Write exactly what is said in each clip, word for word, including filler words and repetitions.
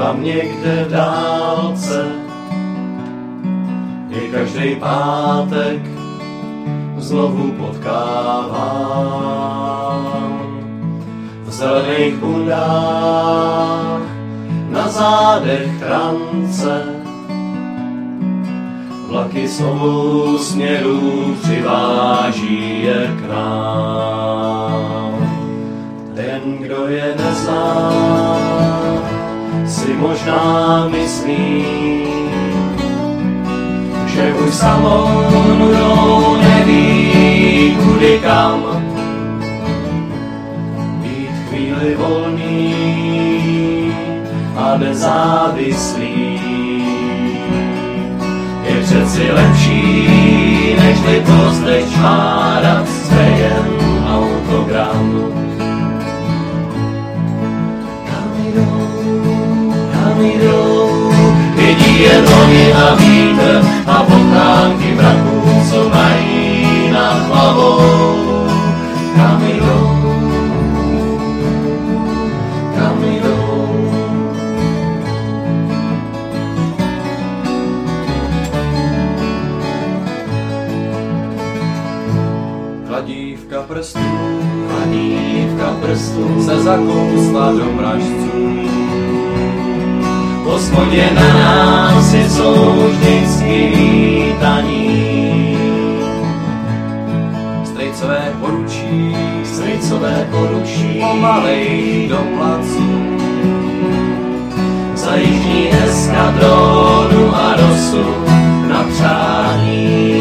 tam někde v dálce je každý pátek znovu potkávám. V zelených bundách, na zádech rance, vlaky z obou směrů přiváží je k nám. Ten, kdo je nezná, si možná myslí, že už samou nudou neví, kudy kam. Být chvíli volný a nezávislý je přeci lepší, nežli pozdech čmárat střejem autogram. Kam jdou, kam jdou, vidí jen oni a vítr a pochánky mraků, co mají nad hlavou. Kam jdou, kam jdou. Kladívka prstů, Kladívka prstů se zakousla do mražců. V hospodě na nás jsou vždycky vítaní. Strejcové poručí, Strejcové poručí pomalej do placu. Zajíždí eskadronu a rosu na přání.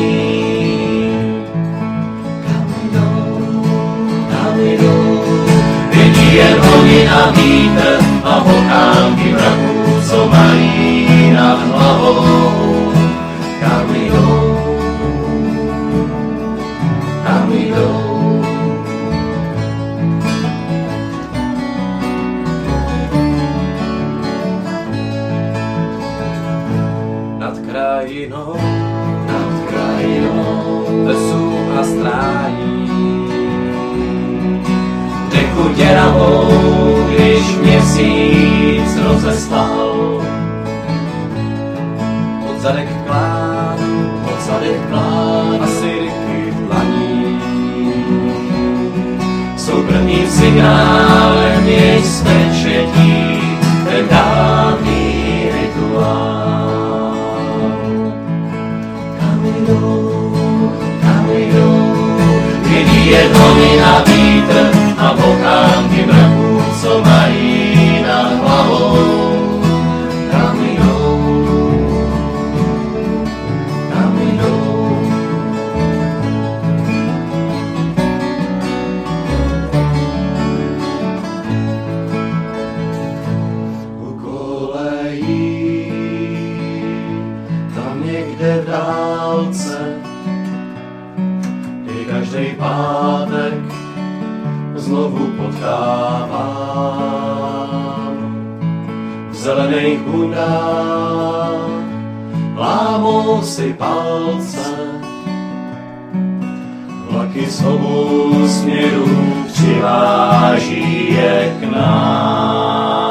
Kam jdou, kam jdou, vidí jen oni a vítr a pochánky mraků, co mají nad hlavou. Kam jdou, kam jdou. Nad krajinou, Nad krajinou lesů a strájí. Deku děravou, když měsíc rozestal. Od zadek klán, Od zadek plán asi rychy dlaní. jsou prvním signálem, jež jsme četí ten dávný rituál. Kam jdou, kam jdou, vidí jen oni a vítr a pochánky mraků, co mají nad hlavou. Kam jdou, kam jdou. U kolejí, tam někde v dálce, i každý pátek znovu potkávám. V zelených bundách lámou si palce, vlaky z obou směrů přiváží je k nám.